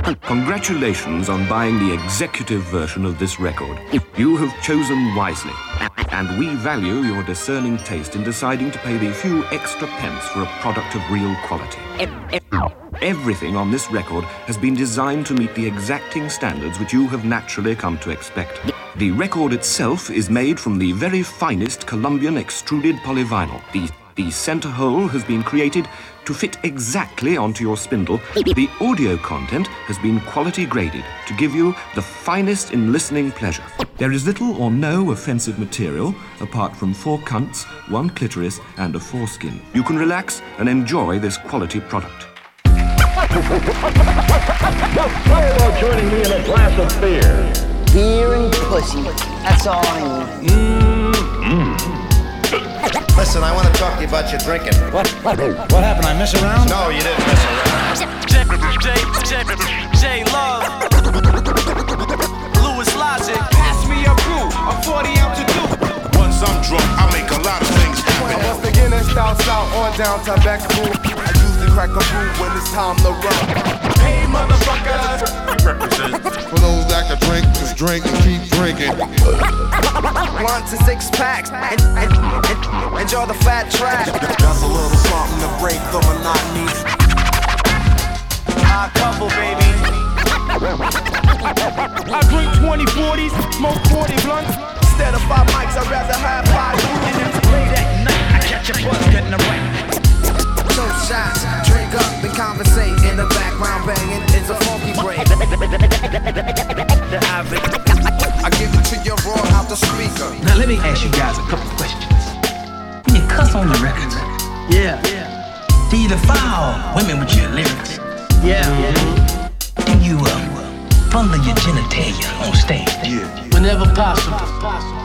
Congratulations on buying the executive version of this record. You have chosen wisely, and we value your discerning taste in deciding to pay the few extra pence for a product of real quality. Everything on this record has been designed to meet the exacting standards which you have naturally come to expect. The record itself is made from the very finest Colombian extruded polyvinyl. The center hole has been created to fit exactly onto your spindle. The audio content has been quality graded to give you the finest in listening pleasure. There is little or no offensive material apart from 4 cunts, 1 clitoris, and a foreskin. You can relax and enjoy this quality product. How about joining me in a glass of beer? Beer and pussy, that's all I need. Listen, I want to talk to you about your drinking. What happened? I mess around? No, you didn't mess around. J Love, Louis Logic. Pass me a brew, a 40 ounce to do. Once I'm drunk, I make a lot of things happen. Once again, it's south on down Tobacco. I usually crack a brew when it's time to run. Hey, motherfuckers! For those that can drink, just drink and keep drinking. Blunts and 6 packs, and enjoy the fat track. Just a little something to break the monotony. Hot couple, baby. I drink 20 40s, smoke 40 blunts. Instead of 5 mics, I'd rather have 5 brews. Late at night, I catch a buzz getting around. So shots, drink up and conversate. In the background banging, it's a funky break. I give it to you raw out the speaker. Now let me ask you guys a couple questions. When you cuss on the records, yeah. Do you defile women with your lyrics? Yeah. Do you fondle your genitalia on stage? Yeah. Whenever possible.